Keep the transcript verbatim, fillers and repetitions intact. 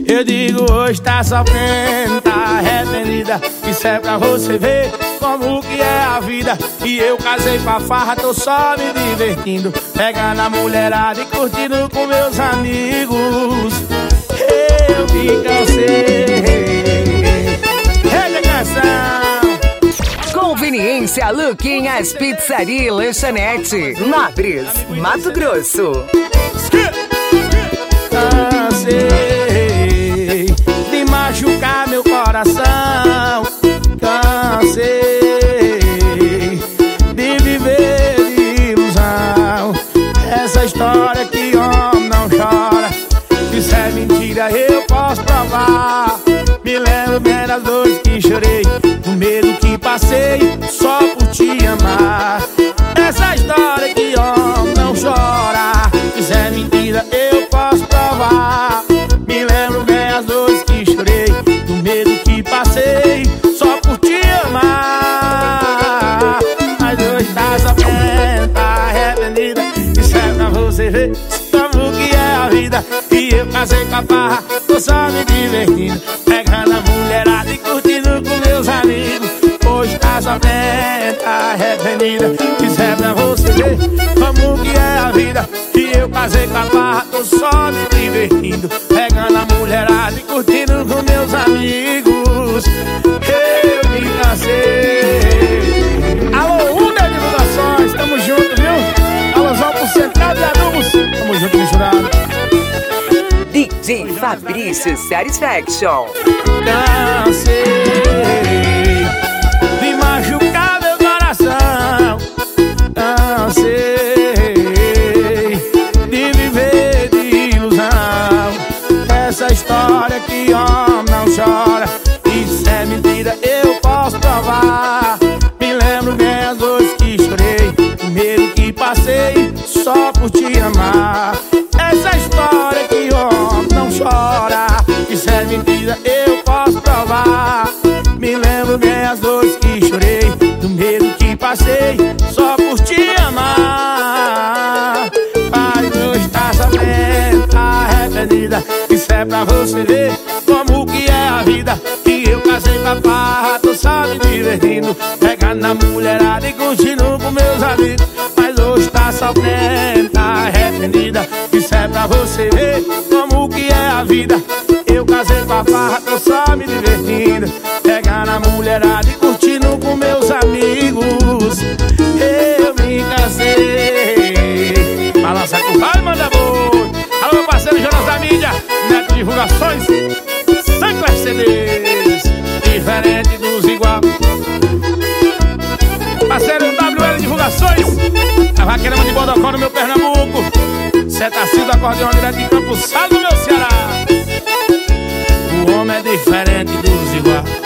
Eu digo hoje tá sofrendo, tá arrependida. Isso é pra você ver como que é a vida. E eu casei com a farra, tô só me divertindo, pegando a mulherada e curtindo com meus amigos. Eu me cansei. Conveniência Luquinhas Pizzaria e Lanchonete, Nobres, Mato Grosso. Cansei de machucar meu coração. Cansei de viver de ilusão. Essa história que homem não chora, isso é mentira, eu posso provar. Me lembro bem das dores que chorei, do medo que passei só por te amar. Essa história que homem não chora, isso é mentira, eu posso provar. Me lembro bem as dores que chorei, do medo que passei só por te amar. Mas hoje tá sofrendo, tá arrependida. Isso é pra você ver como que é a vida. E eu casei com a farra, tô só me divertindo, pegando a mulherada e curtindo com meus amigos. Hoje tá sofrendo, tá arrependida. Isso é pra você ver como que é a vida. E eu casei com a farra, tô só me divertindo, pegando a mulherada e curtindo com meus amigos. Eu me cansei. Alô, Uda Divulgações, tamo junto, viu? Alôzão pro Central de Adubos, tamo junto, misturado. D J Fabrício Satisfaction. Cansei de machucar meu coração. Cansei de viver de ilusão. Essa história que homem não chora, isso é mentira, eu posso provar. Me lembro bem as dores que chorei, o medo que passei só por te amar. Essa história que homem não chora, isso é mentira, eu posso provar. Me lembro bem as dores que chorei, do medo que passei só por te amar. Mas hoje tá sofrendo, tá arrependida. Isso é pra você ver como que é a vida. E eu casei com a farra, tô só me divertindo, pegando na mulherada e curtindo com meus amigos. Mas hoje tá sofrendo, tá arrependida. Isso é pra você ver como que é a vida. Eu casei com a farra, tô só me divertindo, pegando a mulherada e curtindo com meus amigos. Eu me cansei. Balança com vai, manda boi. Alô, meu parceiro Jonas da Mídia, Neto Divulgações, Sancler C Ds, diferente dos igual. Parceiro W L Divulgações, a vaqueira de Bodocó no meu Pernambuco, Cetacil do acordeão direto de Campos Sal do meu Ceará. O homem é diferente dos igual.